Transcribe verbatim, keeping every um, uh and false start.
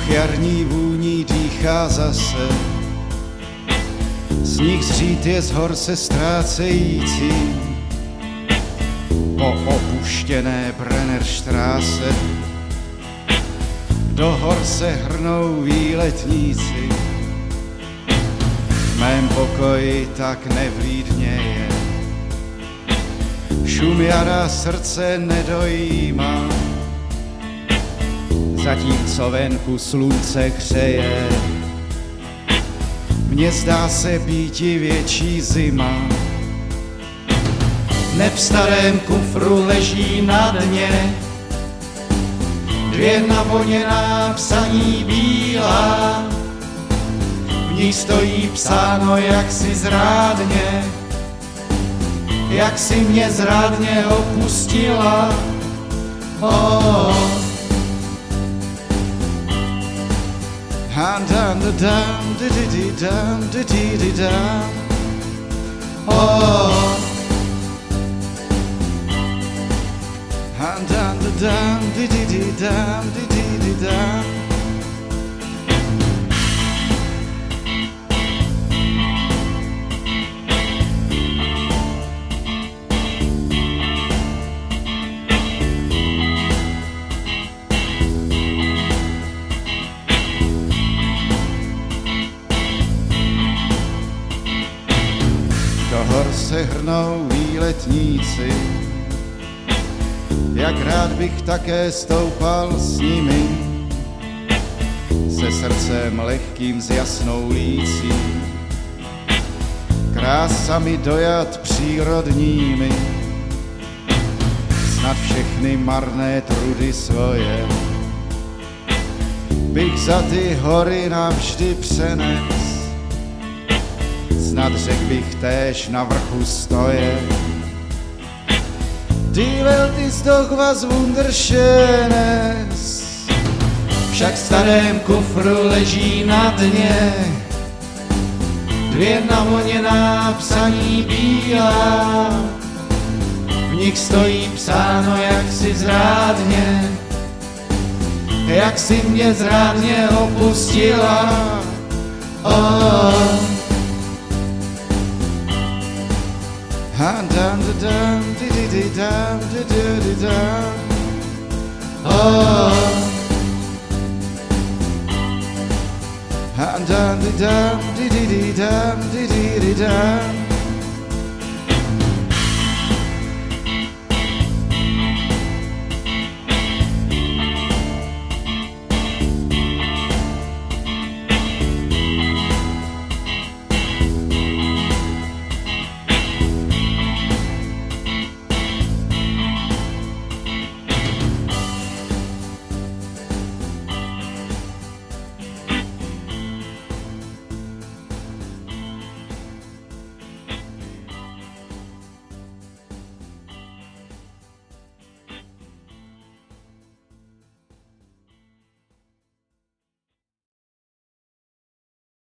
jarní vůní dýchá zase, sníh zřít je z hor se ztrácející. Po opuštěné Brennerstraße do hor se hrnou výletníci. V mém pokoji tak nevlídně je, šum jara srdce nedojímá, zatímco venku slunce hřeje. Mně zdá se býti větší zima. Neb v starém kufru leží na dně dvě navoněná psaní bílá. V nich stojí psáno jaksi zrádně, jak si mě zrádně opustila. Oh. Han dan da dam di di di dam di di di dam. Oh. Han dan da dam di di di dam di di di dam. Do hor se hrnou výletníci, jak rád bych také stoupal s nimi, se srdcem lehkým s jasnou lící, krásami dojat přírodními, snad všechny marné trudy svoje bych za ty hory navždy přenes. Snad řekl bych též na vrchu stoje, Die Welt ist doch was Wunderschönes. Však v starém kufru leží na dně dvě navoněná psaní bílá. V nich stojí psáno jaksi zrádně, jak si mě zrádně opustila. Oh. Han dan da dam di di di dam di di di dam. Oh. Han dan di dam di di di dam di di di dam.